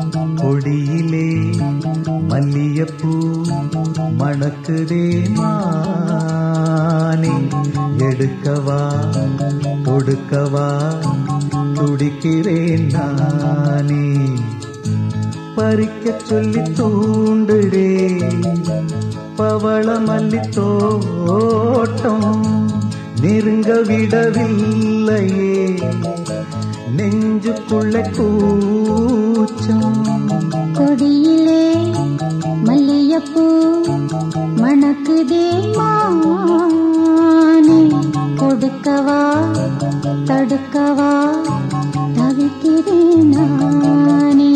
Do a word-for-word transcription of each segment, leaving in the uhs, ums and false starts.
கொடியிலே மல்லியப்பூ மணக்குதே மானே, எடுக்கவா கொடுக்கவா துடிக்கிறேன் நானே. பறிக்க சொல்லி தூண்டுடே பவள மல்லி தோட்டம், நெருங்க விடவில்லையே நெஞ்சுக்குள்ள கூச்சம். கொடியிலே மல்லியப்பூ மணக்குதே மானே, கொடுக்கவா தடுக்கவா தவிக்கிறேன் நானே.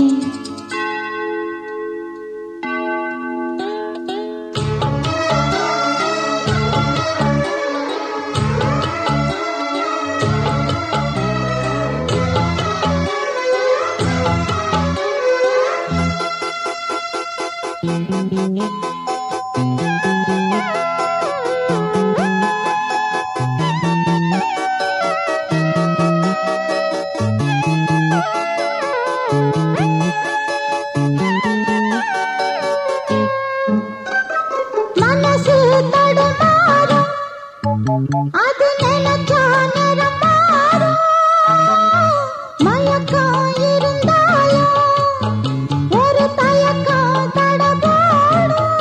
மனசு தடுமாறும், அது நினைச்சா நிறம் மாறும். மயக்கம் இருந்தாலும் ஒரு தயக்கம் தடபாடும்.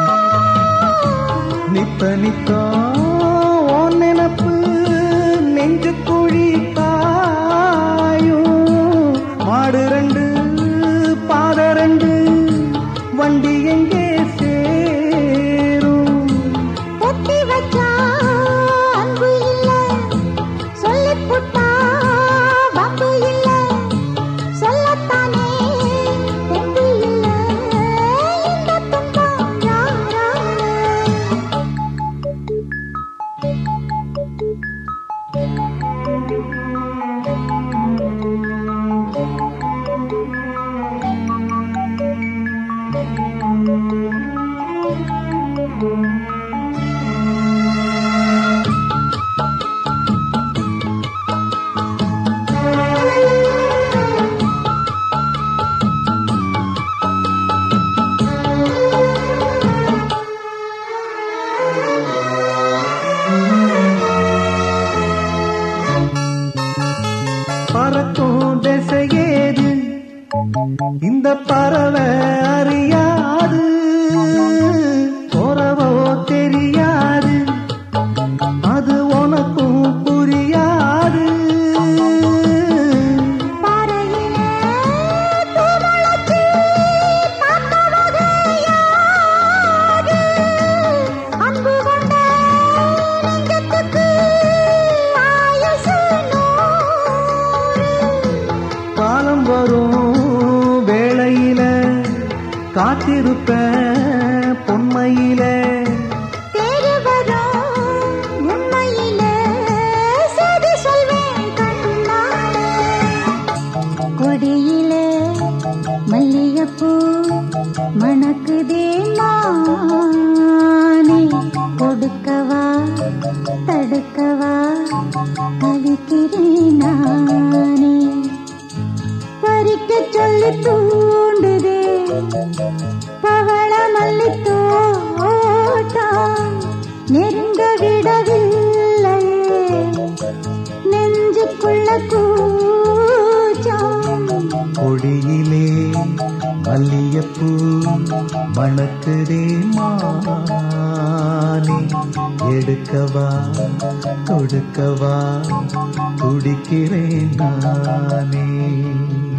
நித்த நித்தா ஓ நினப்பு நெஞ்சு குழி காயும். மாடு ரெண்டு பாத ரெண்டு வண்டி எங்கே சேரும். ஒத்தி வச்சா அன்பு இல்ல, சொல்லிப் புட்டா வம்பு இல்ல. சொல்லத்தானே தெம்பு இல்ல, இந்த துன்பம் யாரால. பறக்கும் திசையேது இந்த பறவை அறியாது, போறவோ தெரியாது, அது உனக்கும் புரியாது. பாறையிலே பூமுளைச்சி பார்த்தவகை யாது. அன்பு கொண்ட நெஞ்சத்துக்கு ஆயுசு நூறு. காலம் வரும் வேளையில காத்திருப்பேன் பொன்மையில. தேடி வரும் உண்மையிலே செய்தி சொல்வேன் கண்ணாலே. கொடியிலே மல்லியப்பூ மணக்குதே மானே, கொடுக்கவா தடுக்கவா தவிக்கிறேன் நானே. பறிக்க சொல்லி தூண்டுதே பவள மல்லி தோட்டம், நெருங்க விடவில்லையே நெஞ்சுக்குள்ள கூச்சம். கொடியிலே மல்லியப்பூ மணக்குதே மானே, எடுக்கவா கொடுக்கவா துடிக்கிறேன் நானே.